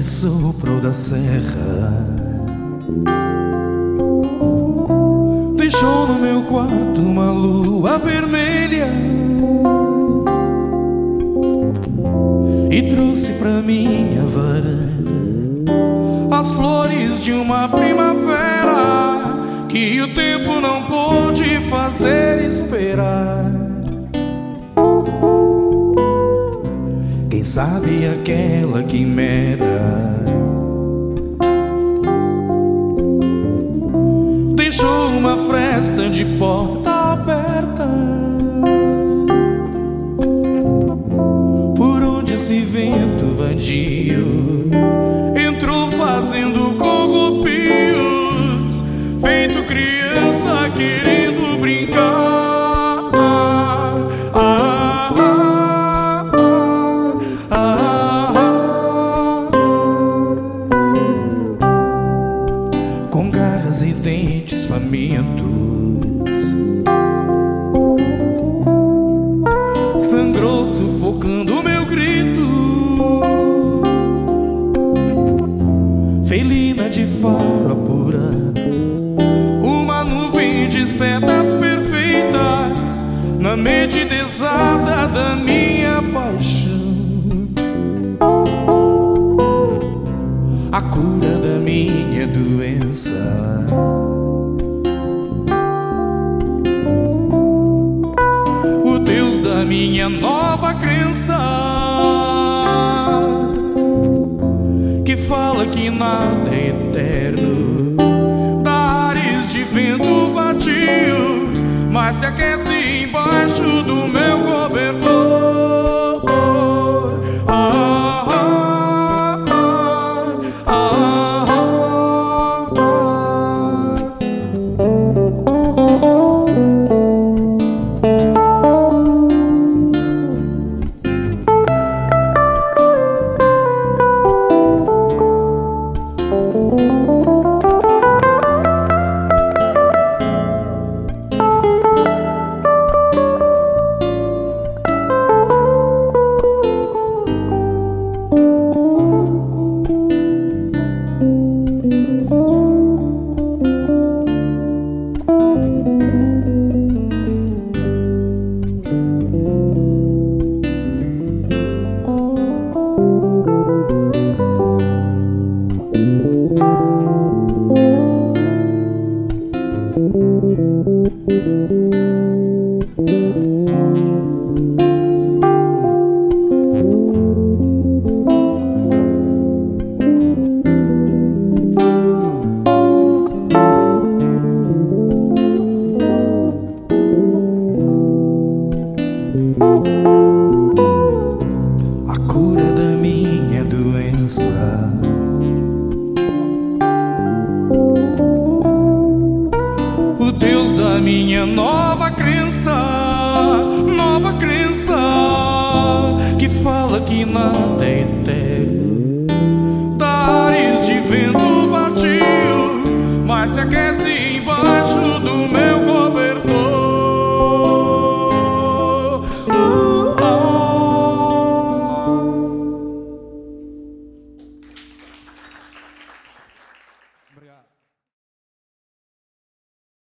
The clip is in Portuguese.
soprou da serra deixou no meu quarto uma lua vermelha e trouxe pra minha varanda as flores de uma primavera que o tempo não pôde fazer esperar. Quem sabe aquela quimera deixou uma fresta de porta aberta por onde esse vento vadio entrou fazendo corrupios, feito criança querendo brincar. Com garras e dentes famintos sangrou sufocando o meu grito. Felina de faro apurado, uma nuvem de setas perfeitas na medida exata da minha paixão. A cura da minha doença, o Deus da minha nova crença, que fala que nada é eterno, dá ares de vento vadio, mas se aquece embaixo do meu cobertor. A cura da minha doença, o Deus da minha nova crença, que fala que nada é eterno, dá ares de vento vadio, mas se aquece embaixo do meu cobertor. Obrigado.